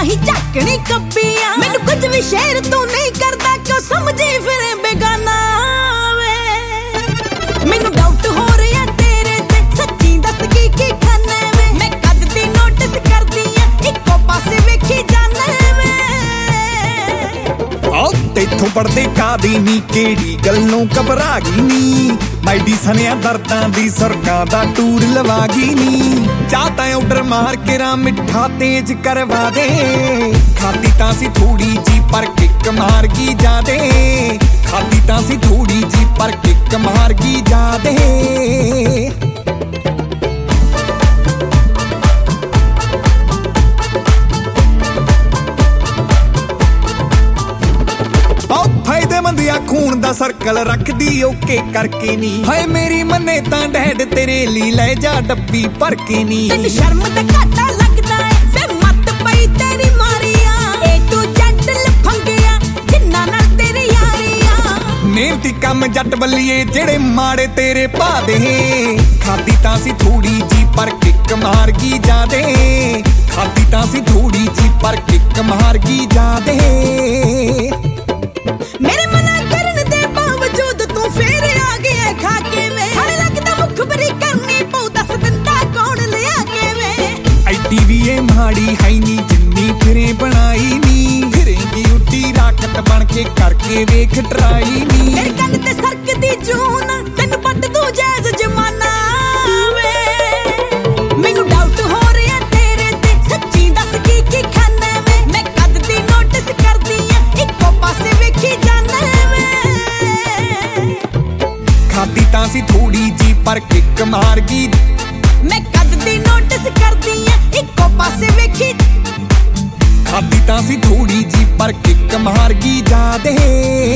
ਨਹੀਂ ਝਾਕਣੀ ਕੱਬੀਆਂ ਮੈਨੂੰ ਕੁਝ ਵੀ ਸ਼ੇਰ ਤੂੰ ਨਹੀਂ ਕਰਦਾ ਕਿਉਂ ਸਮਝੀ ਫਿਰ ਬੇਗਾਨਾ ਵੇ ਮੈਨੂੰ ਡਾਊਟ ਹੋ ਰਿਹਾ ਤੇਰੇ ਤੇ ਸੱਚੀ ਦੱਸ ਕੀ ਖਾਨਾ ਵੇ ਮੈਂ ਕਦ ਦੀ ਨੋਟਿਸ ਕਰਦੀ ਆ ਇੱਕੋ ਪਾਸੇ ਵੇਖੀ ਜਾਣਾ ਵੇ ਆਹ ਤੇਥੋਂ ਪੜਦੇ ਕਾਦੀ ਨੀ ਕਿਹੜੀ ਗੱਲੋਂ ਘਬਰਾ ਗਈ ਨੀ ਮੈਡੀ ਸਨਿਆ ਦਰਦਾਂ ਦੀ ਸਰਕਾਂ ਦਾ ਟੂਰ ਲਵਾ ਗਈ ਨੀ ਚਾਹ ਤਾਂ ਆਰਡਰ ਮਾਰ ਕੇ ਰਾ ਮਿੱਠਾ ਤੇਜ਼ ਕਰਵਾ ਦੇ ਖਾਦੀ ਤਾਂ ਸੀ ਥੋੜੀ ਜੀ ਪਰ ਕਿੱਕ ਮਾਰ ਗਈ ਜਾਦੇ ਖਾਦੀ ਤਾਂ ਸੀ ਥੋੜੀ ਜੀ ਪਰ ਕਿੱਕ ਮਾਰ ਗਈ ਜਾਦੇ ਫਾਇਦੇਮੰਦ ਆ ਖੂਨ ਦਾ ਸਰਕਲ ਰੱਖਦੀ ਓਕੇ ਕਰਕੇ ਨੀ ਹਾਏ ਮੇਰੀ ਮੰਨੇ ਤਾਂ ਡੈਡ ਤੇਰੇ ਲਈ ਲੈ ਜਾ ਡੱਬੀ ਭਰ ਕੇ ਨੀ ਤੈਨੂੰ ਸ਼ਰਮ ਤੇ ਘਾਟਾ ਲੱਗਦਾ ਏ ਫੇ ਮੱਤ ਪਈ ਤੇਰੀ ਮਾਰੀਆਂ ਏ ਤੂੰ ਜੱਟ ਲਫੰਗਿਆ ਜਿੰਨਾ ਨਾਲ ਤੇਰੀ ਯਾਰੀਆਂ ਮਿਹਨਤੀ ਕੰਮ ਜੱਟ ਬੱਲੀਏ ਜਿਹੜੇ ਮਾੜੇ ਤੇਰੇ ਪਾ ਦੇ ਖਾਦੀ ਤਾਂ ਸੀ ਥੋੜੀ ਜੀ ਪਰ ਕਿੱਕ ਮਾਰ ਗਈ ਜਾਦੇ ਖਾਦੀ ਤਾਂ ਸੀ ਥੋੜੀ ਜੀ ਪਰ ਕਿੱਕ ਮਾਰ ਗਈ ਜਾਦੇ ਮੇਰੇ ਮਨਾ ਕਰਨ ਦੇ ਬਾਵਜੂਦ ਤੂੰ ਫੇਰ ਆ ਗਿਆ ਖਾ ਕੇ ਵੇ ਹਰ ਲੱਗਦਾ ਮੁਖਬਰੀ ਕਰਨੀ ਪਊ ਦੱਸ ਦਿੰਦਾ ਕੌਣ ਲਿਆ ਕੇ ਵੇ ਐਡੀ ਵੀ ਇਹ ਮਾੜੀ ਹੈ ਨੀ ਜਿੰਨੀ ਫਿਰੇ ਬਣਾਈ ਨੀ ਫਿਰੇਂਗੀ ਉੱਡੀ ਰਾਕਟ ਬਣ ਕੇ ਕਰਕੇ ਵੇਖ ਟਰਾਈ ਨੀ ਮੇਰੇ ਕੰਨ ਤੇ ਸਰਕਦੀ ਜੂਨ ਤੈਨੂੰ ਪੱਟ ਦੂ ਜੈਜ਼ ਜਮਾਨਾ ਵੇ ਮੈਨੂੰ ਡਾਊਟ ਹੋ ਰਿਹਾ ਤੇਰੇ ਤੇ ਸੱਚੀ ਦੱਸ ਕੀ ਖਾਨਾ ਵੇ ਮੈਂ ਕਦ ਦੀ ਨੋਟਿਸ ਕਰਦੀ ਆ ਇੱਕੋ ਪਾਸੇ ਵੇਖੀ ਜਾਣਾ ਵੇ ਖਾਦੀ ਤਾਂ ਸੀ ਥੋੜੀ ਜੀ ਪਰ ਕਿੱਕ ਮਾਰ ਗਈ ਮੈਂ ਕਦ ਦੀ ਨੋਟਿਸ ਕਰਦੀ ਆ ਇੱਕੋ ਪਾਸੇ ਵੇਖੀ ਖਾਦੀ ਤਾਂ ਸੀ ਥੋੜੀ ਜੀ ਪਰ ਕਿੱਕ ਮਾਰ ਗਈ ਜਾਦੇ